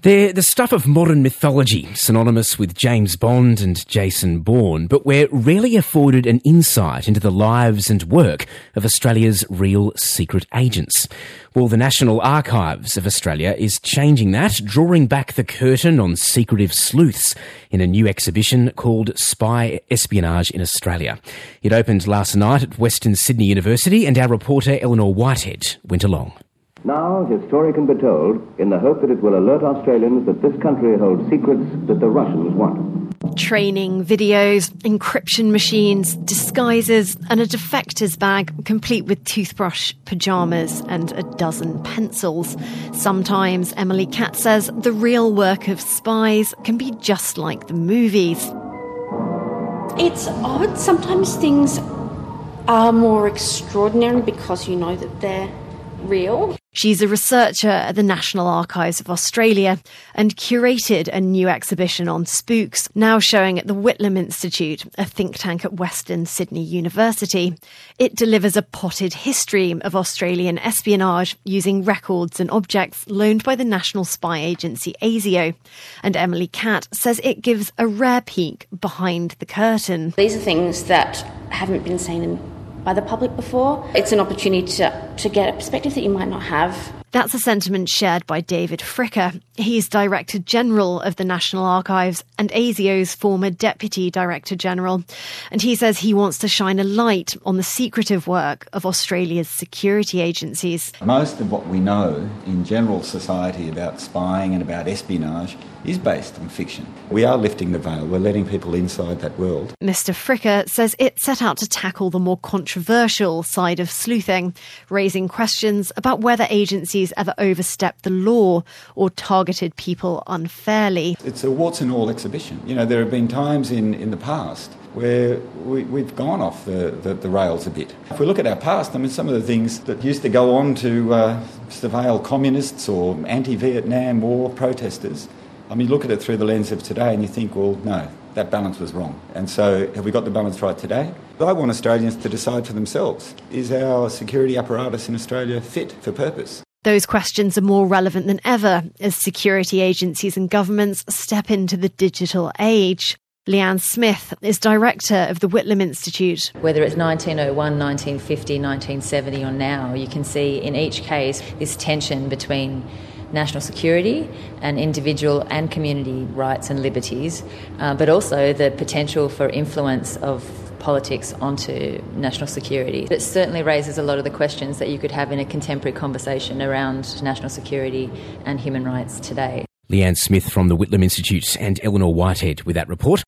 They're the stuff of modern mythology, synonymous with James Bond and Jason Bourne, but we're rarely afforded an insight into the lives and work of Australia's real secret agents. Well, the National Archives of Australia is changing that, drawing back the curtain on secretive sleuths in a new exhibition called Spy Espionage in Australia. It opened last night at Western Sydney University, and our reporter Eleanor Whitehead went along. Now his story can be told in the hope that it will alert Australians that this country holds secrets that the Russians want. Training, videos, encryption machines, disguises and a defector's bag complete with toothbrush, pyjamas and a dozen pencils. Sometimes, Emily Catt says, the real work of spies can be just like the movies. It's odd. Sometimes things are more extraordinary because you know that they're real. She's a researcher at the National Archives of Australia and curated a new exhibition on spooks, now showing at the Whitlam Institute, a think tank at Western Sydney University. It delivers a potted history of Australian espionage using records and objects loaned by the national spy agency ASIO. And Emily Catt says it gives a rare peek behind the curtain. These are things that haven't been seen by the public before. It's an opportunity to get a perspective that you might not have. That's a sentiment shared by David Fricker. He's Director General of the National Archives and ASIO's former Deputy Director General. And he says he wants to shine a light on the secretive work of Australia's security agencies. Most of what we know in general society about spying and about espionage is based on fiction. We are lifting the veil. We're letting people inside that world. Mr. Fricker says it set out to tackle the more controversial side of sleuthing, raising questions about whether agencies ever overstepped the law or targeted people unfairly. It's a warts and all exhibition. You know, there have been times in the past where we've gone off the rails a bit. If we look at our past, I mean, some of the things that used to go on to surveil communists or anti-Vietnam War protesters, I mean, look at it through the lens of today and you think, well, no, that balance was wrong. And so have we got the balance right today? I want Australians to decide for themselves, is our security apparatus in Australia fit for purpose? Those questions are more relevant than ever as security agencies and governments step into the digital age. Leanne Smith is director of the Whitlam Institute. Whether it's 1901, 1950, 1970 or now, you can see in each case this tension between national security and individual and community rights and liberties, but also the potential for influence of politics onto national security. It certainly raises a lot of the questions that you could have in a contemporary conversation around national security and human rights today. Leanne Smith from the Whitlam Institute and Eleanor Whitehead with that report.